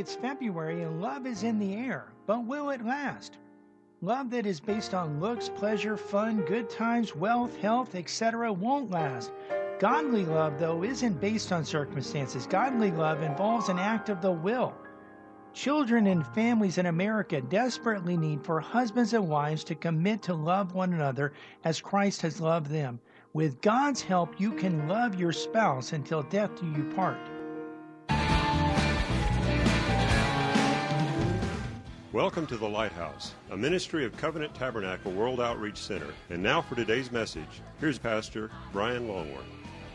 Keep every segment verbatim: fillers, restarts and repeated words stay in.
It's February and love is in the air, but will it last? Love that is based on looks, pleasure, fun, good times, wealth, health, et cetera won't last. Godly love, though, isn't based on circumstances. Godly love involves an act of the will. Children and families in America desperately need for husbands and wives to commit to love one another as Christ has loved them. With God's help, you can love your spouse until death do you part. Welcome to The Lighthouse, a ministry of Covenant Tabernacle World Outreach Center. And now for today's message, here's Pastor Brian Longworth.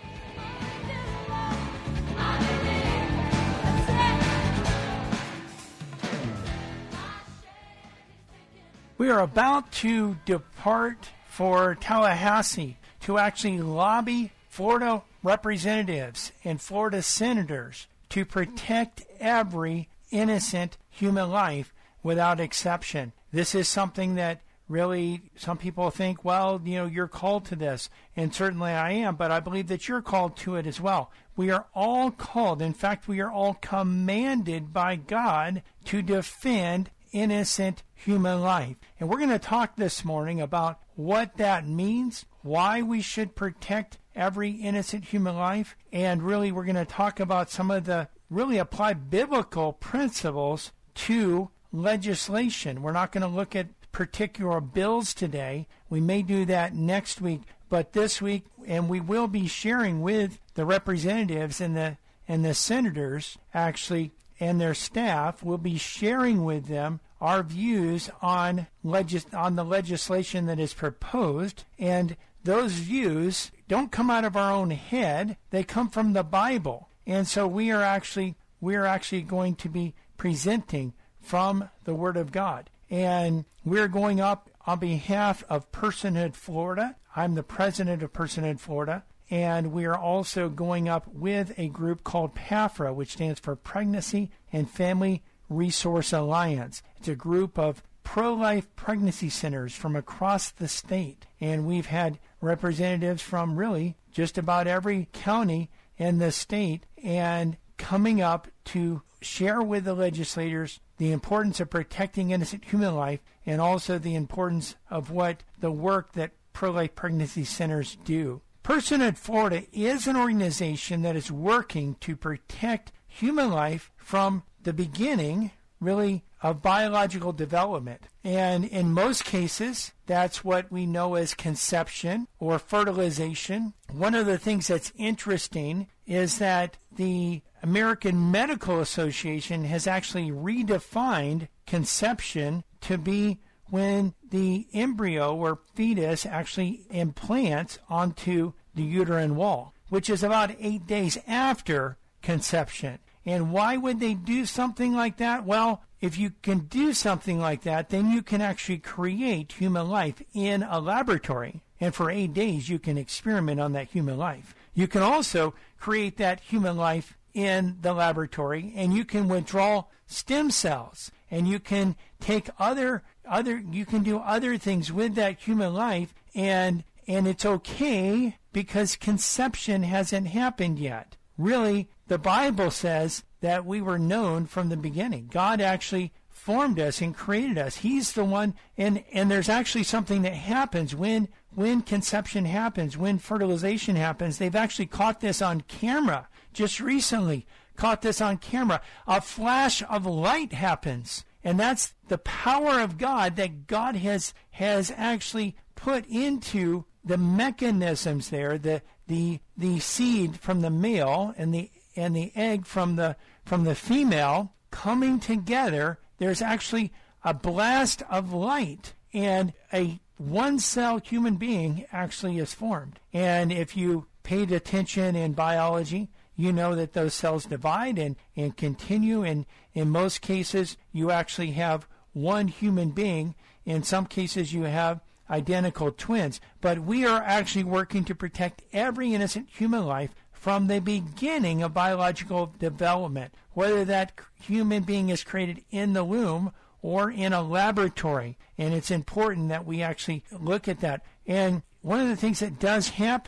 We are about to depart for Tallahassee to actually lobby Florida representatives and Florida senators to protect every innocent human life without exception. This is something that really some people think, well, you know, you're called to this, and certainly I am, but I believe that you're called to it as well. We are all called, in fact, we are all commanded by God to defend innocent human life. And we're going to talk this morning about what that means, why we should protect every innocent human life, and really we're going to talk about some of the really apply biblical principles to legislation. We're not going to look at particular bills today. We may do that next week, but this week, and we will be sharing with the representatives and the and the senators actually and their staff. We'll be sharing with them our views on legis- on the legislation that is proposed, and those views don't come out of our own head. They come from the Bible. And so we are actually we are actually going to be presenting from the Word of God. And we're going up on behalf of Personhood Florida. I'm the president of Personhood Florida. And we are also going up with a group called PAFRA, which stands for Pregnancy and Family Resource Alliance. It's a group of pro-life pregnancy centers from across the state. And we've had representatives from really just about every county in the state and coming up to share with the legislators the importance of protecting innocent human life and also the importance of what the work that pro-life pregnancy centers do. Personhood Florida is an organization that is working to protect human life from the beginning, really, of biological development. And in most cases, that's what we know as conception or fertilization. One of the things that's interesting is that the American Medical Association has actually redefined conception to be when the embryo or fetus actually implants onto the uterine wall, which is about eight days after conception. And why would they do something like that? Well, if you can do something like that, then you can actually create human life in a laboratory. And for eight days, you can experiment on that human life. You can also create that human life in the laboratory, and you can withdraw stem cells, and you can take other other you can do other things with that human life, and and it's okay because conception hasn't happened yet. Really, the Bible says that we were known from the beginning. God actually formed us and created us. He's the one, and and there's actually something that happens when when conception happens, when fertilization happens. They've actually caught this on camera just recently, caught this on camera. A flash of light happens, and that's the power of God that God has has actually put into the mechanisms there, the the the seed from the male and the and the egg from the from the female coming together. There's actually a blast of light, and a one-cell human being actually is formed. And if you paid attention in biology, you know that those cells divide and, and continue, and in most cases, you actually have one human being. In some cases, you have identical twins. But we are actually working to protect every innocent human life from the beginning of biological development, whether that human being is created in the womb or in a laboratory. And it's important that we actually look at that. And one of the things that does happen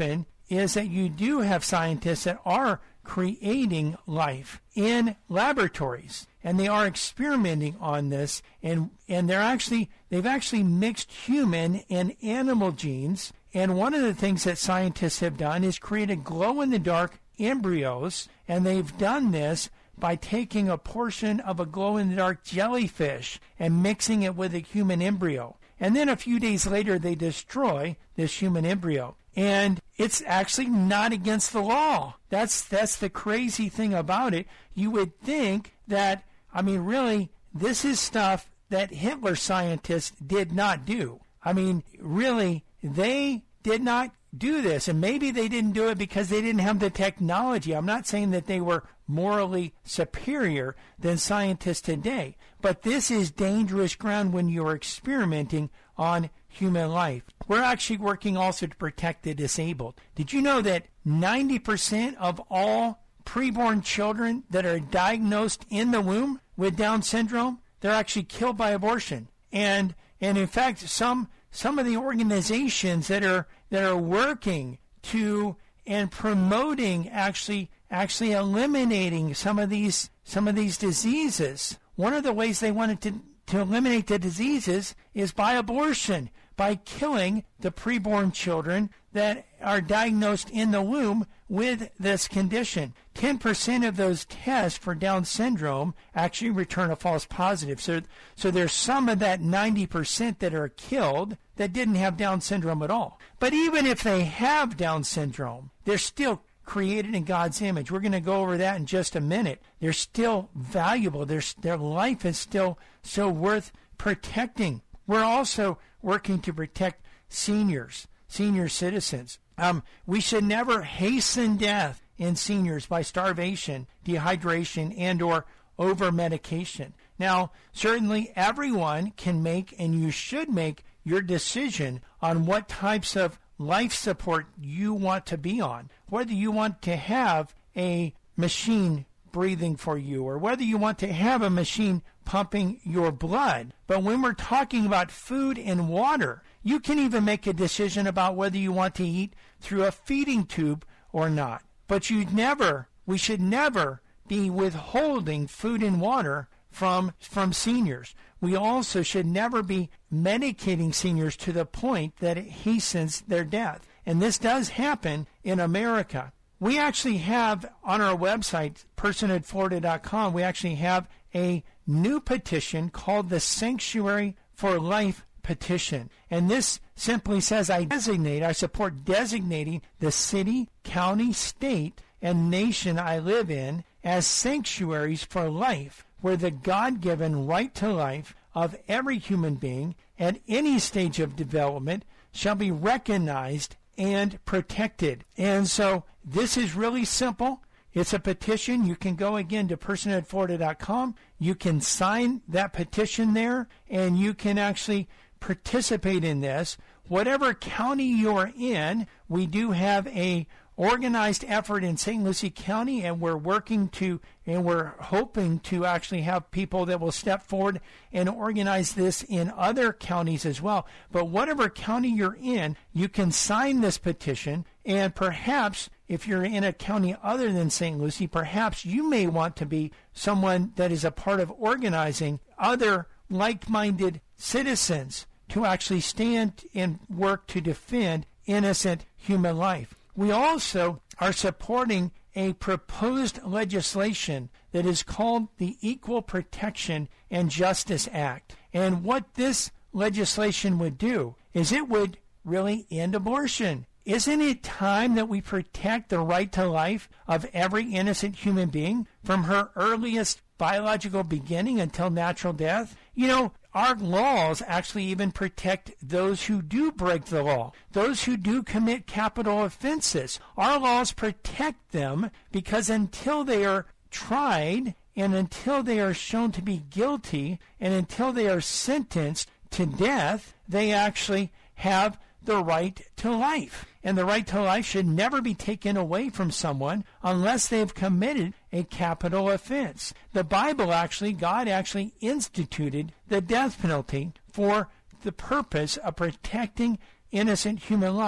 is that you do have scientists that are creating life in laboratories, and they are experimenting on this, and and they're actually they've actually mixed human and animal genes. And one of the things that scientists have done is created glow-in-the-dark embryos, and they've done this by taking a portion of a glow-in-the-dark jellyfish and mixing it with a human embryo. And then a few days later, they destroy this human embryo. And it's actually not against the law. That's that's the crazy thing about it. You would think that, I mean, really, this is stuff that Hitler scientists did not do. I mean, really, they did not do this. And maybe they didn't do it because they didn't have the technology. I'm not saying that they were morally superior than scientists today. But this is dangerous ground when you're experimenting on human life. We're actually working also to protect the disabled. Did you know that ninety percent of all preborn children that are diagnosed in the womb with Down syndrome, they're actually killed by abortion? And and in fact, some some of the organizations that are that are working to and promoting actually actually eliminating some of these some of these diseases. One of the ways they wanted to, to eliminate the diseases is by abortion, by killing the preborn children that are diagnosed in the womb with this condition. ten percent of those tests for Down syndrome actually return a false positive. So, so there's some of that ninety percent that are killed that didn't have Down syndrome at all. But even if they have Down syndrome, they're still created in God's image. We're going to go over that in just a minute. They're still valuable. Their, their life is still so worth protecting. We're also working to protect seniors, senior citizens. Um, we should never hasten death in seniors by starvation, dehydration, and or over-medication. Now, certainly everyone can make, and you should make, your decision on what types of life support you want to be on, whether you want to have a machine breathing for you or whether you want to have a machine pumping your blood. But when we're talking about food and water, you can even make a decision about whether you want to eat through a feeding tube or not. But you never, we should never be withholding food and water from from seniors. We also should never be medicating seniors to the point that it hastens their death. And this does happen in America. We actually have on our website, personhood florida dot com, we actually have a new petition called the Sanctuary for Life petition. And this simply says I designate, I support designating the city, county, state, and nation I live in as sanctuaries for life, where the God-given right to life of every human being at any stage of development shall be recognized and protected. And so this is really simple. It's a petition. You can go again to personhood florida dot com. You can sign that petition there, and you can actually participate in this. Whatever county you're in, we do have a organized effort in Saint Lucie County, and we're working to, and we're hoping to actually have people that will step forward and organize this in other counties as well. But whatever county you're in, you can sign this petition, and perhaps if you're in a county other than Saint Lucie, perhaps you may want to be someone that is a part of organizing other like-minded citizens to actually stand and work to defend innocent human life. We also are supporting a proposed legislation that is called the Equal Protection and Justice Act. And what this legislation would do is it would really end abortion. Isn't it time that we protect the right to life of every innocent human being from her earliest biological beginning until natural death? You know, our laws actually even protect those who do break the law, those who do commit capital offenses. Our laws protect them because until they are tried and until they are shown to be guilty and until they are sentenced to death, they actually have the right to life. And the right to life should never be taken away from someone unless they've committed a capital offense. The Bible actually, God actually instituted the death penalty for the purpose of protecting innocent human life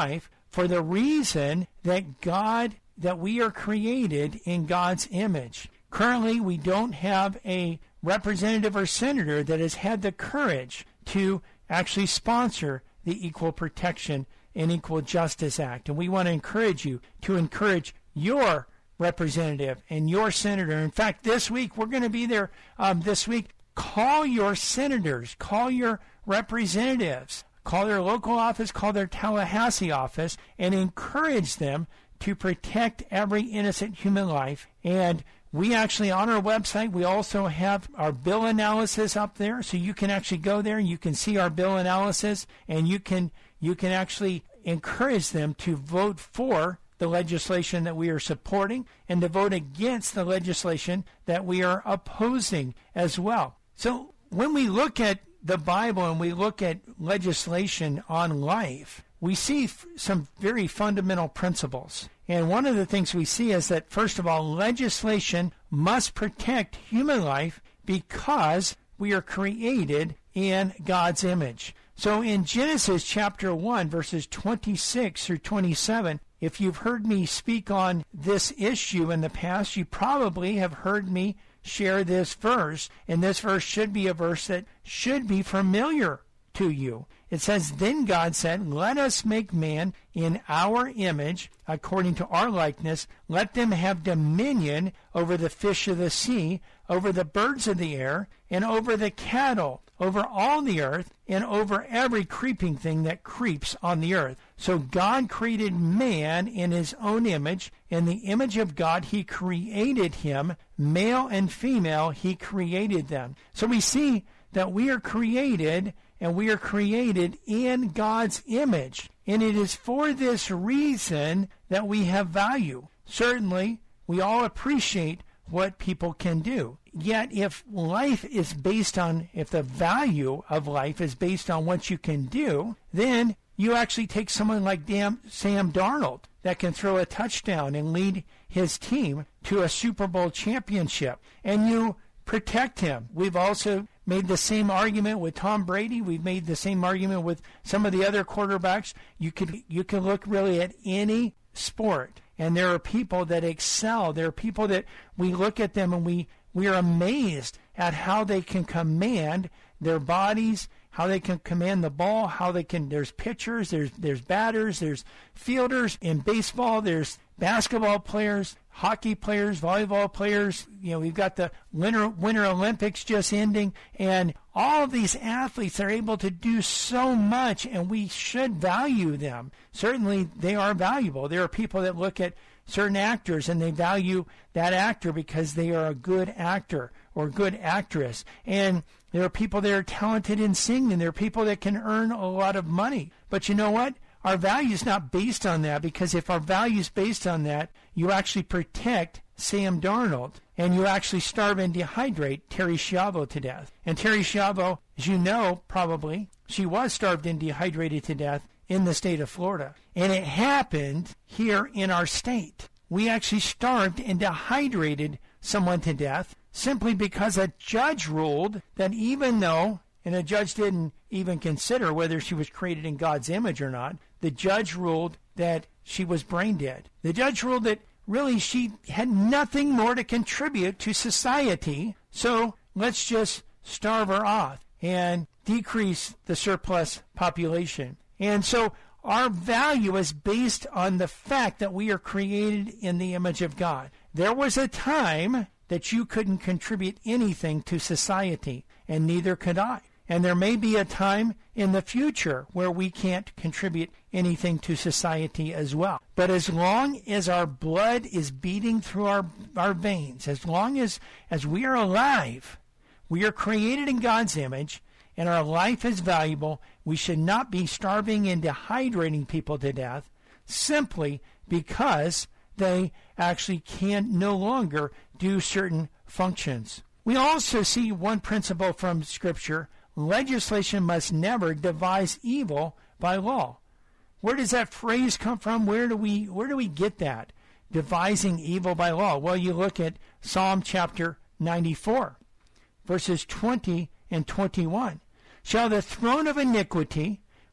for the reason that God, that we are created in God's image. Currently, we don't have a representative or senator that has had the courage to actually sponsor the Equal Protection and Equal Justice Act. And we want to encourage you to encourage your representative and your senator. In fact, this week, we're going to be there um, this week. Call your senators, call your representatives, call their local office, call their Tallahassee office, and encourage them to protect every innocent human life. And we actually, on our website, we also have our bill analysis up there, so you can actually go there and you can see our bill analysis, and you can you can actually encourage them to vote for the legislation that we are supporting and to vote against the legislation that we are opposing as well. So when we look at the Bible and we look at legislation on life, we see f- some very fundamental principles. And one of the things we see is that, first of all, legislation must protect human life because we are created in God's image. So in Genesis chapter one, verses twenty-six through twenty-seven, if you've heard me speak on this issue in the past, you probably have heard me share this verse. And this verse should be a verse that should be familiar to you. It says, "Then God said, let us make man in our image, according to our likeness. Let them have dominion over the fish of the sea, over the birds of the air, and over the cattle, over all the earth, and over every creeping thing that creeps on the earth." So God created man in his own image. In the image of God, he created him. Male and female, he created them. So we see that we are created, and we are created in God's image. And it is for this reason that we have value. Certainly, we all appreciate what people can do. Yet if life is based on, if the value of life is based on what you can do, then you actually take someone like Sam Darnold that can throw a touchdown and lead his team to a Super Bowl championship, and you protect him. We've also made the same argument with Tom Brady. We've made the same argument with some of the other quarterbacks. You could you can look really at any sport, and there are people that excel. There are people that we look at them and we, we are amazed at how they can command their bodies, how they can command the ball, how they can, there's pitchers, there's there's batters, there's fielders. In baseball, there's basketball players, hockey players, volleyball players. You know, we've got the Winter, Winter Olympics just ending, and all of these athletes are able to do so much, and we should value them. Certainly, they are valuable. There are people that look at certain actors, and they value that actor because they are a good actor or good actress. And there are people that are talented in singing. There are people that can earn a lot of money. But you know what? Our value is not based on that, because if our value is based on that, you actually protect Sam Darnold, and you actually starve and dehydrate Terri Schiavo to death. And Terri Schiavo, as you know probably, she was starved and dehydrated to death in the state of Florida. And it happened here in our state. We actually starved and dehydrated someone to death simply because a judge ruled that even though, and a judge didn't even consider whether she was created in God's image or not, the judge ruled that she was brain dead. The judge ruled that really she had nothing more to contribute to society, so let's just starve her off and decrease the surplus population. And so our value is based on the fact that we are created in the image of God. There was a time that you couldn't contribute anything to society, and neither could I. And there may be a time in the future where we can't contribute anything to society as well. But as long as our blood is beating through our, our veins, as long as, as we are alive, we are created in God's image, and our life is valuable, we should not be starving and dehydrating people to death simply because they actually can no longer do certain functions. We also see one principle from Scripture: legislation must never devise evil by law. Where does that phrase come from? Where do we where do we get that? Devising evil by law. Well, you look at Psalm chapter ninety-four, verses twenty and twenty-one. Shall the throne of iniquity,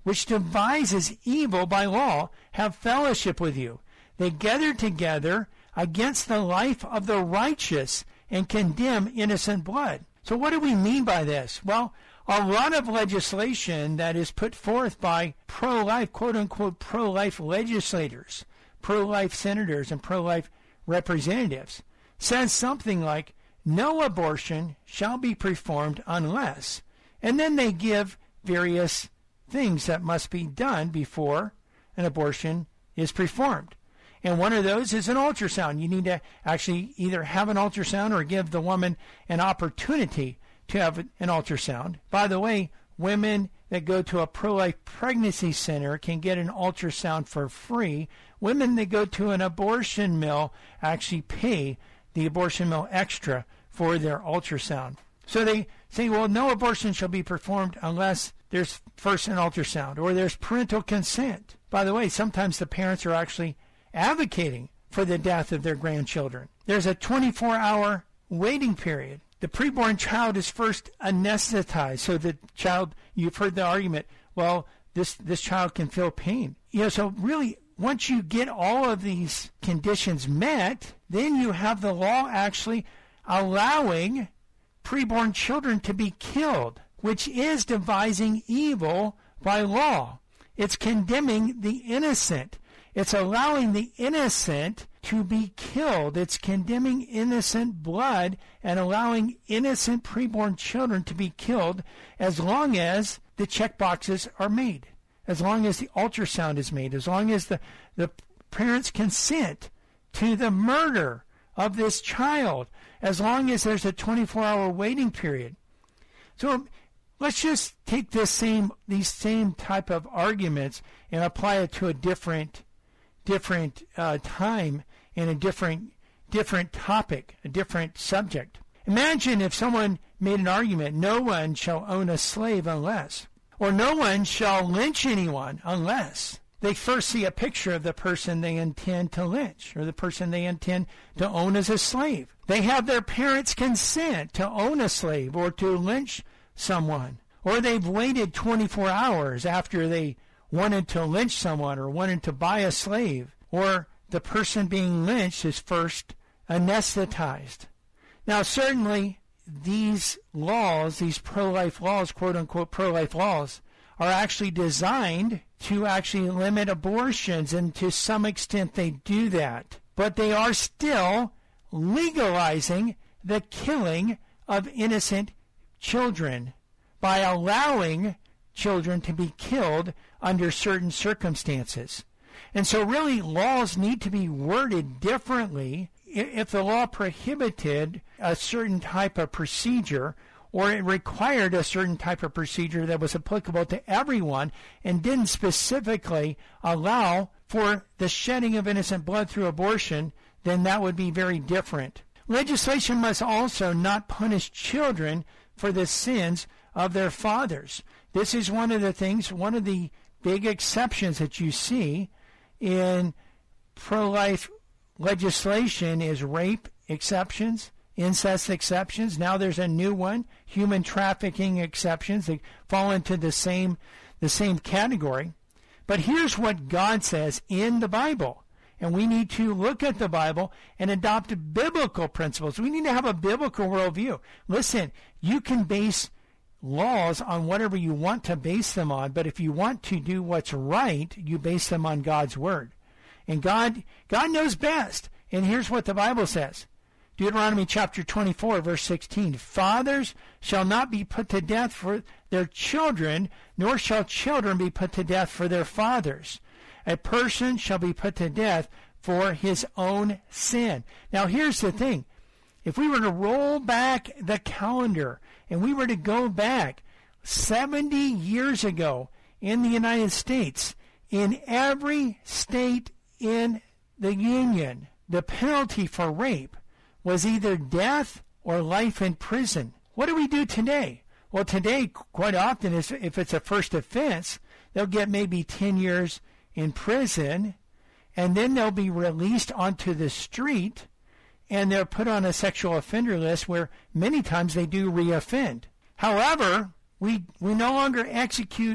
which devises evil by law, have fellowship with you. They gather together against the life of the righteous and condemn innocent blood. So what do we mean by this? Well, a lot of legislation that is put forth by pro-life, quote-unquote, pro-life legislators, pro-life senators, and pro-life representatives says something like, no abortion shall be performed unless, and then they give various things that must be done before an abortion is performed. And one of those is an ultrasound. You need to actually either have an ultrasound or give the woman an opportunity to have an ultrasound. By the way, women that go to a pro-life pregnancy center can get an ultrasound for free. Women that go to an abortion mill actually pay the abortion mill extra for their ultrasound. So they say, well, no abortion shall be performed unless there's first an ultrasound or there's parental consent. By the way, sometimes the parents are actually advocating for the death of their grandchildren. There's a twenty-four hour waiting period. The preborn child is first anesthetized, so the child, you've heard the argument, well, this, this child can feel pain. You know, so really, once you get all of these conditions met, then you have the law actually allowing preborn children to be killed, which is devising evil by law. It's condemning the innocent. It's allowing the innocent to be killed. It's condemning innocent blood and allowing innocent preborn children to be killed as long as the check boxes are made, as long as the ultrasound is made, as long as the, the parents consent to the murder of this child, as long as there's a twenty-four hour waiting period. So let's just take this same these same type of arguments and apply it to a different different uh, time and a different different topic, a different subject. Imagine if someone made an argument, no one shall own a slave unless, or no one shall lynch anyone unless they first see a picture of the person they intend to lynch or the person they intend to own as a slave. They have their parents' consent to own a slave or to lynch someone, or they've waited twenty-four hours after they wanted to lynch someone or wanted to buy a slave, or the person being lynched is first anesthetized. Now, certainly, these laws, these pro-life laws, quote-unquote pro-life laws, are actually designed to actually limit abortions, and to some extent they do that. But they are still legalizing the killing of innocent children by allowing children to be killed under certain circumstances. And so really laws need to be worded differently. If the law prohibited a certain type of procedure, or it required a certain type of procedure that was applicable to everyone and didn't specifically allow for the shedding of innocent blood through abortion, then that would be very different. Legislation must also not punish children for the sins of their fathers. This is one of the things, one of the big exceptions that you see in pro-life legislation is rape exceptions, incest exceptions. Now there's a new one, human trafficking exceptions. They fall into the same the same category. But here's what God says in the Bible. And we need to look at the Bible and adopt biblical principles. We need to have a biblical worldview. Listen, you can base laws on whatever you want to base them on, but if you want to do what's right, you base them on God's Word. And God, God knows best. And here's what the Bible says. Deuteronomy chapter twenty-four, verse sixteen. Fathers shall not be put to death for their children, nor shall children be put to death for their fathers. A person shall be put to death for his own sin. Now here's the thing. If we were to roll back the calendar and we were to go back seventy years ago in the United States, in every state in the Union, the penalty for rape was either death or life in prison. What do we do today? Well, today, quite often, if it's a first offense, they'll get maybe ten years in prison, and then they'll be released onto the street, and they're put on a sexual offender list where many times they do reoffend. However, we we no longer execute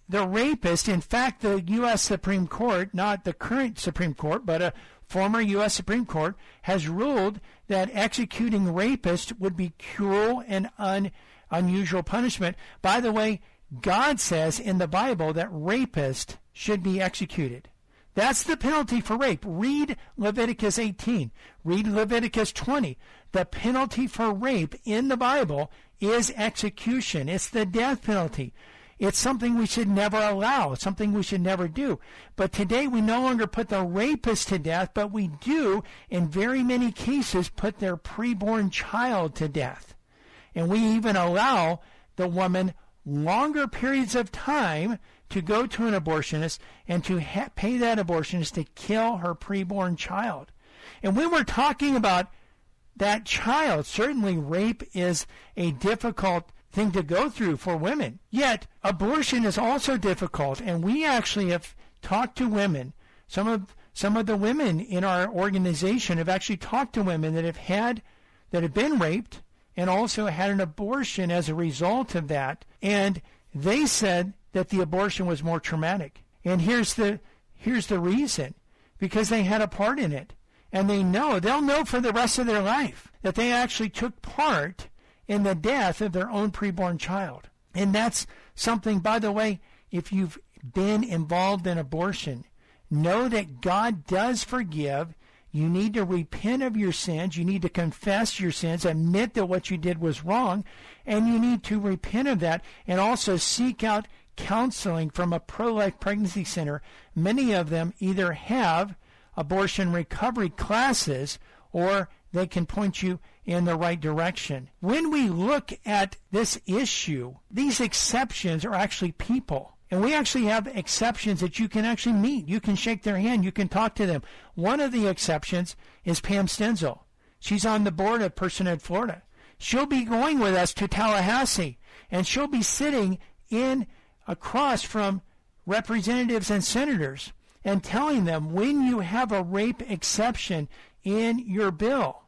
the rapist, in fact, the U S Supreme Court, not the current Supreme Court, but a former U S Supreme Court, has ruled that executing rapists would be cruel and un, unusual punishment. By the way, God says in the Bible that rapists should be executed. That's the penalty for rape. Read Leviticus eighteen. Read Leviticus twenty. The penalty for rape in the Bible is execution. It's the death penalty. It's something we should never allow, something we should never do. But today we no longer put the rapist to death, but we do, in very many cases, put their preborn child to death. And we even allow the woman longer periods of time to go to an abortionist and to ha- pay that abortionist to kill her preborn child. And when we're talking about that child, certainly rape is a difficult thing to go through for women. Yet, abortion is also difficult, and we actually have talked to women. Some of some of the women in our organization have actually talked to women that have had, that have been raped and also had an abortion as a result of that. And they said that the abortion was more traumatic. And here's the here's the reason. Because they had a part in it. And they know, they'll know for the rest of their life that they actually took part in the death of their own preborn child. And that's something, by the way, if you've been involved in abortion, know that God does forgive. You need to repent of your sins. You need to confess your sins, admit that what you did was wrong, and you need to repent of that and also seek out counseling from a pro-life pregnancy center. Many of them either have abortion recovery classes or they can point you in the right direction. When we look at this issue, these exceptions are actually people. And we actually have exceptions that you can actually meet. You can shake their hand. You can talk to them. One of the exceptions is Pam Stenzel. She's on the board of Personhood Florida. She'll be going with us to Tallahassee, and she'll be sitting in across from representatives and senators and telling them, when you have a rape exception in your bill,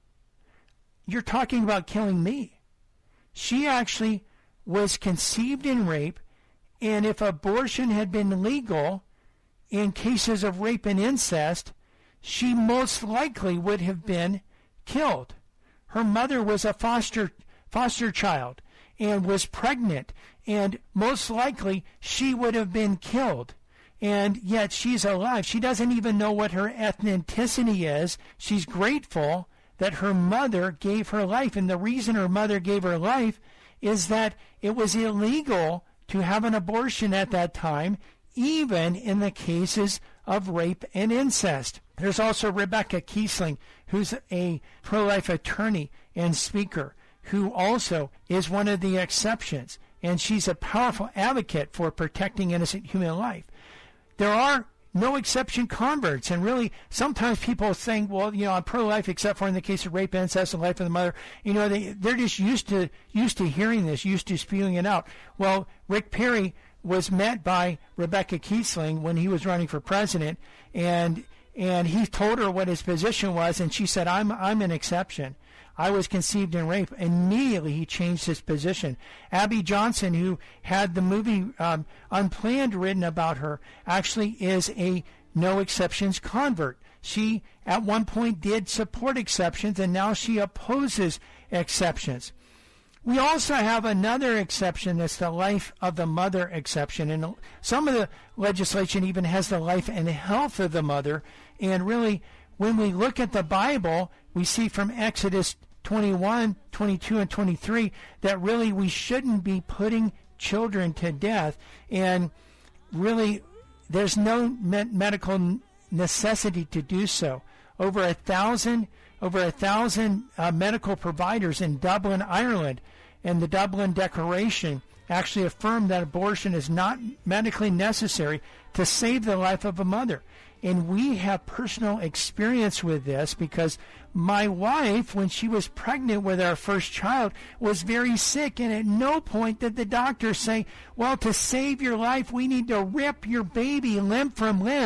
you're talking about killing me. She actually was conceived in rape, and if abortion had been legal in cases of rape and incest, she most likely would have been killed. Her mother was a foster foster child and was pregnant, and most likely she would have been killed. And yet she's alive. She doesn't even know what her ethnicity is. She's grateful that her mother gave her life. And the reason her mother gave her life is that it was illegal to have an abortion at that time, even in the cases of rape and incest. There's also Rebecca Kiesling, who's a pro-life attorney and speaker, who also is one of the exceptions. And she's a powerful advocate for protecting innocent human life. There are no exception converts, and really sometimes people think, well, you know, I'm pro-life except for in the case of rape, incest, and life of the mother. You know, they, they're just used to used to hearing this, used to spewing it out. Well, Rick Perry was met by Rebecca Kiesling when he was running for president, and and he told her what his position was, and she said, I'm I'm an exception. I was conceived in rape. Immediately he changed his position. Abby Johnson, who had the movie um, Unplanned written about her, actually is a no exceptions convert. She at one point did support exceptions, and now she opposes exceptions. We also have another exception that's the life of the mother exception, and some of the legislation even has the life and health of the mother. And really, when we look at the Bible, we see from Exodus twenty-one, twenty-two, and twenty-three that really we shouldn't be putting children to death, and really there's no me- medical necessity to do so. Over a thousand, over a thousand uh, medical providers in Dublin, Ireland, and the Dublin Declaration actually affirmed that abortion is not medically necessary to save the life of a mother. And we have personal experience with this because my wife, when she was pregnant with our first child, was very sick. And at no point did the doctor say, well, to save your life, we need to rip your baby limb from limb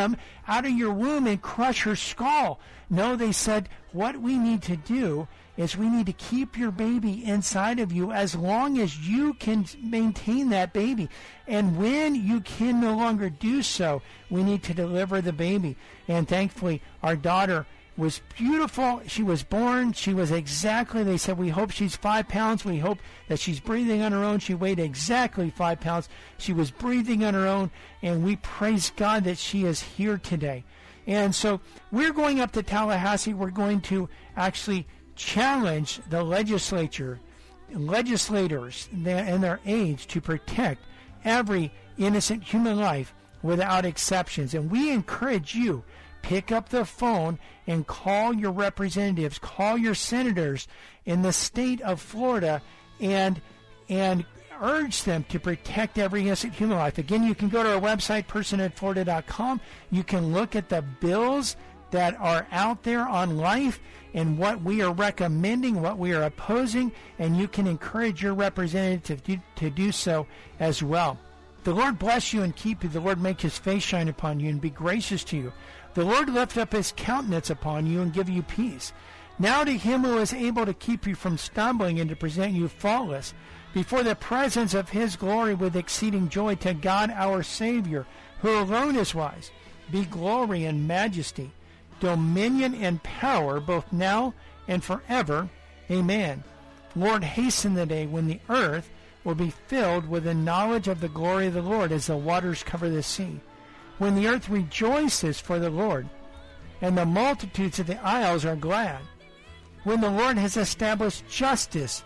out of your womb and crush her skull. No, they said, what we need to do is we need to keep your baby inside of you as long as you can maintain that baby. And when you can no longer do so, we need to deliver the baby. And thankfully, our daughter was beautiful. She was born. She was exactly, they said, we hope she's five pounds. We hope that she's breathing on her own. She weighed exactly five pounds. She was breathing on her own. And we praise God that she is here today. And so we're going up to Tallahassee. We're going to actually challenge the legislature, legislators and their aides to protect every innocent human life without exceptions. And we encourage you, pick up the phone and call your representatives, call your senators in the state of Florida, and and urge them to protect every innocent human life. Again, you can go to our website, person at florida dot com. You can look at the bills that are out there on life and what we are recommending, what we are opposing, and you can encourage your representative to, to do so as well. The Lord bless you and keep you. The Lord make his face shine upon you and be gracious to you. The Lord lift up his countenance upon you and give you peace. Now to him who is able to keep you from stumbling and to present you faultless before the presence of his glory with exceeding joy, to God our Savior, who alone is wise, be glory and majesty, dominion and power, both now and forever. Amen. Lord, hasten the day when the earth will be filled with the knowledge of the glory of the Lord as the waters cover the sea. When the earth rejoices for the Lord, and the multitudes of the isles are glad. When the Lord has established justice,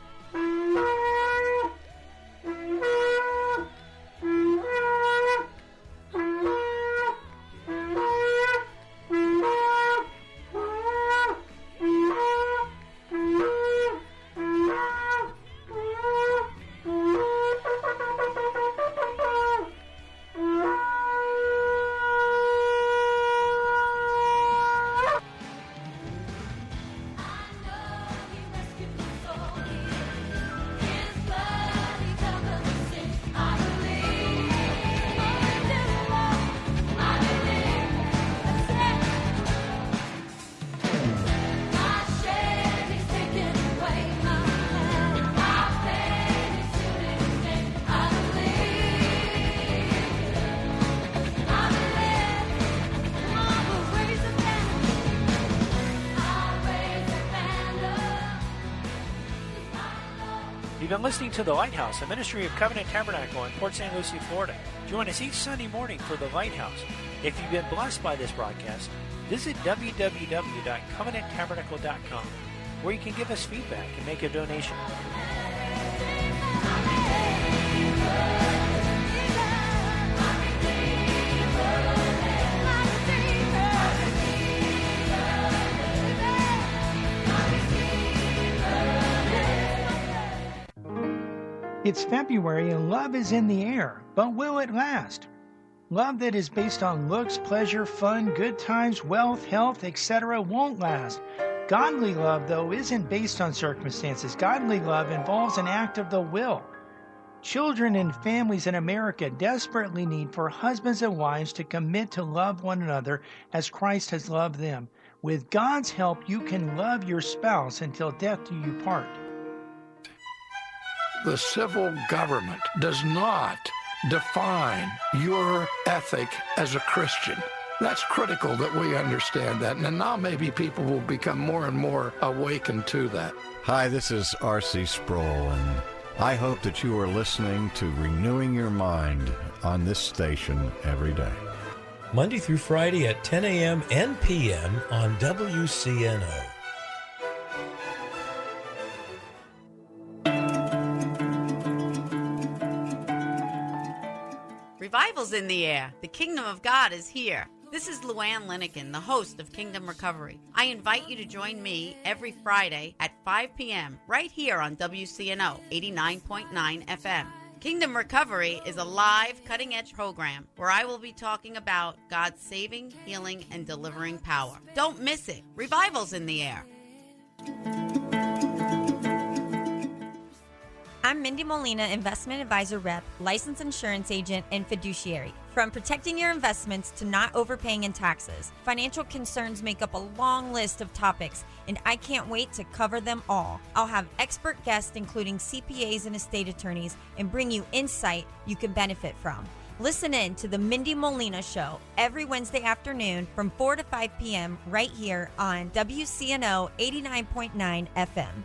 You've been listening to The Lighthouse, a ministry of Covenant Tabernacle in Port Saint Lucie, Florida. Join us each Sunday morning for The Lighthouse. If you've been blessed by this broadcast, visit w w w dot covenant tabernacle dot com, where you can give us feedback and make a donation. It's February and love is in the air, but will it last? Love that is based on looks, pleasure, fun, good times, wealth, health, et cetera won't last. Godly love, though, isn't based on circumstances. Godly love involves an act of the will. Children and families in America desperately need for husbands and wives to commit to love one another as Christ has loved them. With God's help, you can love your spouse until death do you part. The civil government does not define your ethic as a Christian. That's critical that we understand that. And now maybe people will become more and more awakened to that. Hi, this is R C Sproul, and I hope that you are listening to Renewing Your Mind on this station every day. Monday through Friday at ten a.m. and p m on W C N O. Revival's in the air. The kingdom of God is here. This is Luann Linekin, the host of Kingdom Recovery. I invite you to join me every Friday at five p.m. right here on W C N O eighty-nine point nine F M. Kingdom Recovery is a live, cutting-edge program where I will be talking about God's saving, healing, and delivering power. Don't miss it. Revival's in the air. I'm I'm Mindy Molina, Investment Advisor Rep, Licensed Insurance Agent, and Fiduciary. From protecting your investments to not overpaying in taxes, financial concerns make up a long list of topics, and I can't wait to cover them all. I'll have expert guests, including C P As and estate attorneys, and bring you insight you can benefit from. Listen in to the Mindy Molina Show every Wednesday afternoon from four to five p.m. right here on W C N O eighty-nine point nine F M.